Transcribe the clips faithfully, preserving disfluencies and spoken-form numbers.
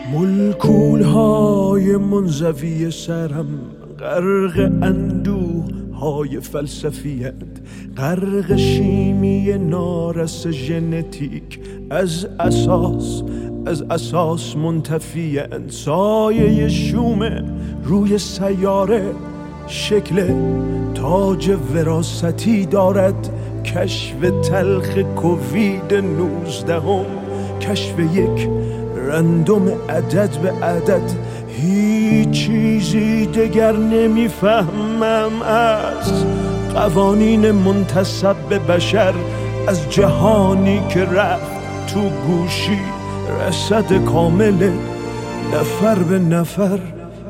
ملکولهای منزوی سرم غرق اندوه های فلسفیت، غرق شیمی نارس ژنتیک، از اساس از اساس منتفی‌اند. سایه شوم روی سیاره شکل تاج وراثتی دارد. کشف تلخ کووید نوزدهم، کشف یک رندوم عدد به عدد. هیچ چیزی دگر نمیفهمم از قوانین منتسب به بشر، از جهانی که رفت تو گوشی، رصد کامل نفر به نفر.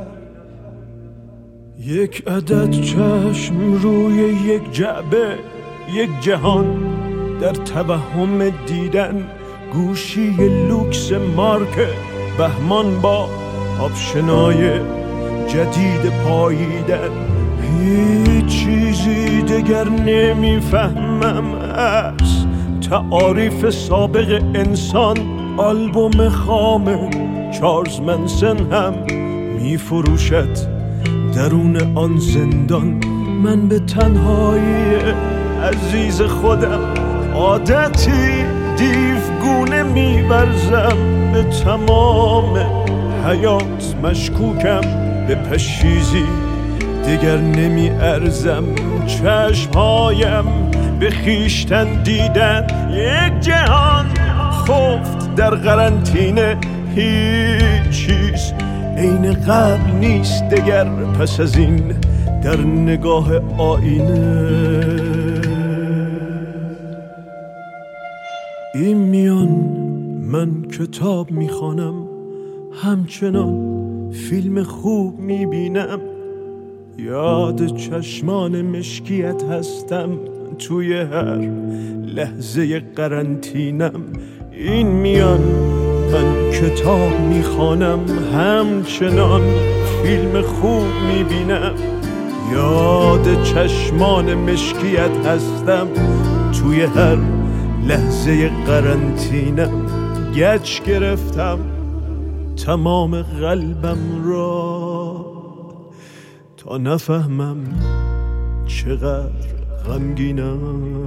یک عدد چشم روی یک جعبه، یک جهان در توهم دیدن. گوشی لوکس مارک بهمان با آپشنای جدید پاییدن. هیچ چیزی دگر نمیفهمم از تعاریف سابق انسان. آلبوم خام چارلز منسن هم میفروشد درون آن زندان. من به تنهایی عزیز خودم عادتی دیوگونه می‌ورزم. به تمام حیات مشکوکم، به پشیزی دیگر نمی ارزم. چشمهایم به خیشتن دیدن، یک جهان خفت در قرنطینه. هیچ چیز عین قبل نیست دگر پس از این در نگاه آینه. این میان من کتاب میخوانم، همچنان فیلم خوب میبینم. یاد چشمان مشکیت هستم توی هر لحظه قرنطینم. این میان من کتاب میخوانم، همچنان فیلم خوب میبینم. یاد چشمان مشکیت هستم توی هر لحظه قرنطینم. گچ گرفتم تمام قلبم را تا نفهمم چقدر غمگینم.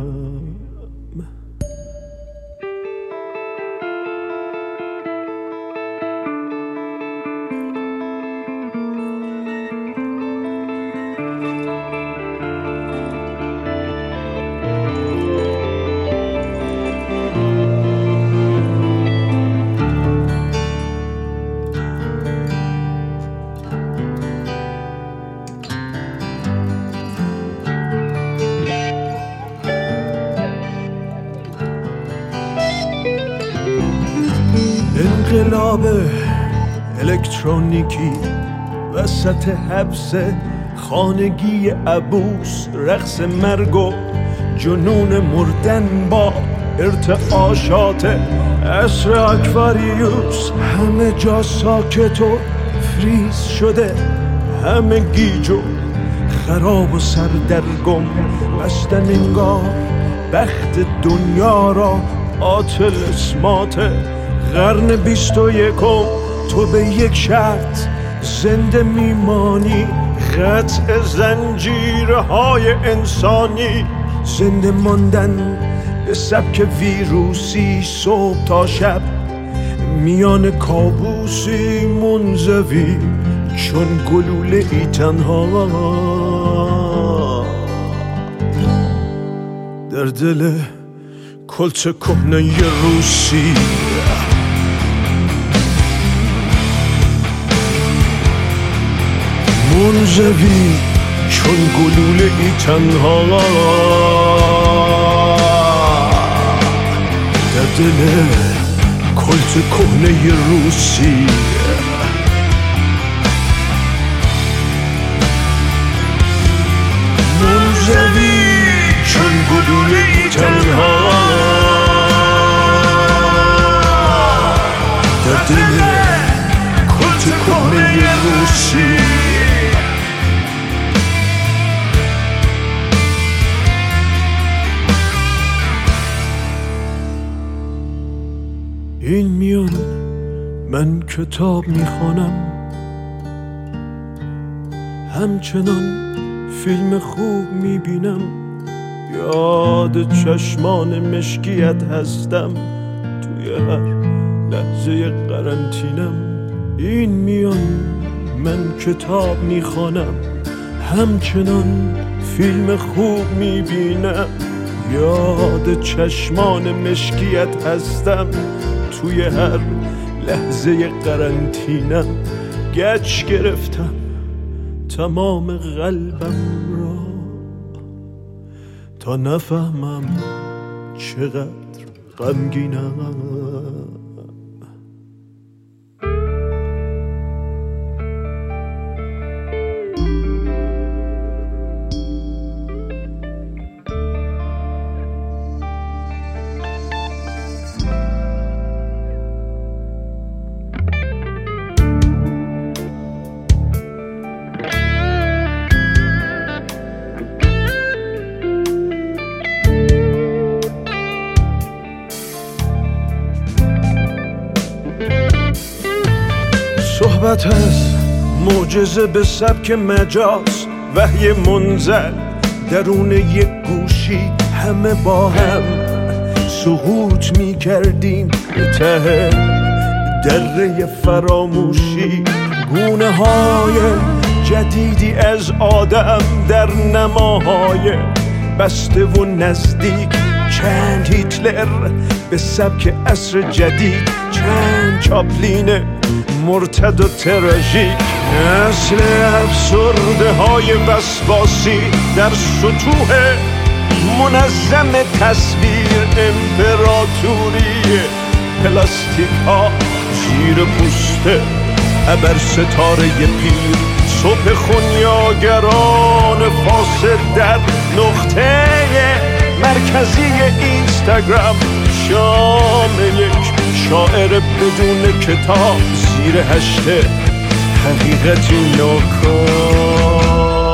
انقلاب الکترونیکی وسط حبس خانگی عبوس، رقص مرگ و جنون مردن با ارتعاشات عصر اکواریوس. همه جا ساکت و فریز شده، همه گیج و خراب و سردرگم. بستن انگار بخت دنیا را آتل اسمات قرن بیست و یکم. تو به یک شرط زنده میمانی، قطع زنجیرهای انسانی. زنده ماندن به سبک ویروسی، صبح تا شب میان کابوسی منزوی چون گلوله ای تنها در دل کلت کهنه روسی. منزوی چون گلوله ای تنها در دل کلت کهنه روسی. منزوی چون گلوله ای تنها در دل کلت کهنه روسی. این میان من کتاب میخوانم، همچنان فیلم خوب میبینم، یاد چشمان مشکیت هستم توی هر لحظه قرنطینم. این میان من کتاب میخوانم، همچنان فیلم خوب میبینم، یاد چشمان مشکیت هستم توی هر لحظه قرنطینم. گچ گرفتم تمام قلبم را تا نفهمم چقدر غمگینم. صحبت از معجزه به سبک مجاز، وحی منزل درون یک گوشی، همه با هم سقوط می کردیم به ته دره فراموشی. گونه های جدیدی از آدم در نماهای بسته و نزدیک، چند هیتلر به سبک عصر جدید، چند چاپلین مرتد و تراژیک. نسل افسرده های وسواسی در سطوح منظم تصویر، امپراتوری پلاستیک ها زیر پوست ابر ستاره پیر. صبح خونیاگران فاسد در نقطه مرکزی اینستاگرام، شام یک شاعر بدون کتاب زیر هشته حقیقتی ناکام.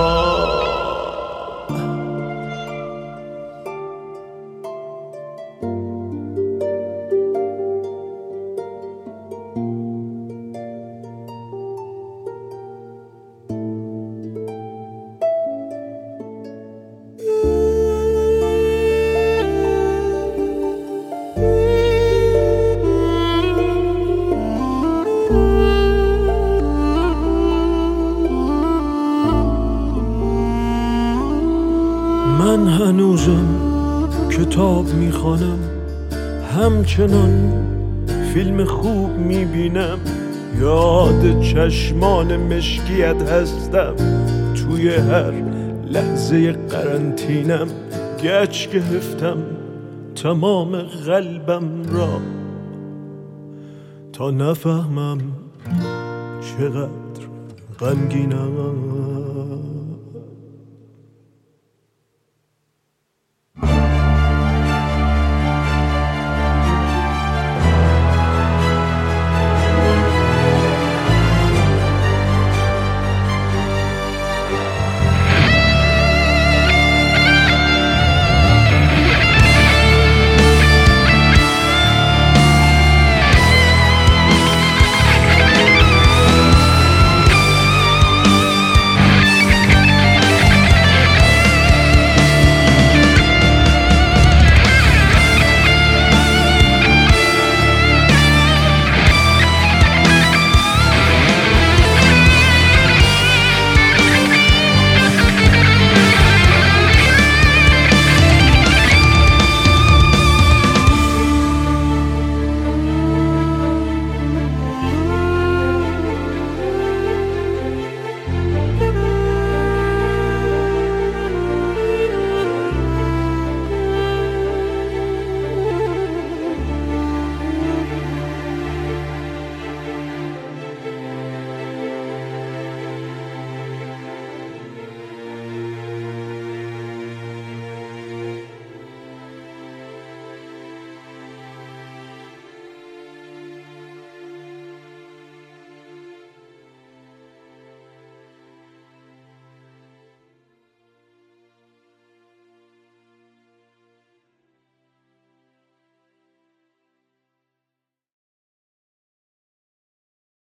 من هنوزم کتاب میخوانم، همچنان فیلم خوب میبینم، یاد چشمان مشکیت هستم توی هر لحظه قرنطینم. گچ گرفتم تمام قلبم را تا نفهمم چقدر غمگینم.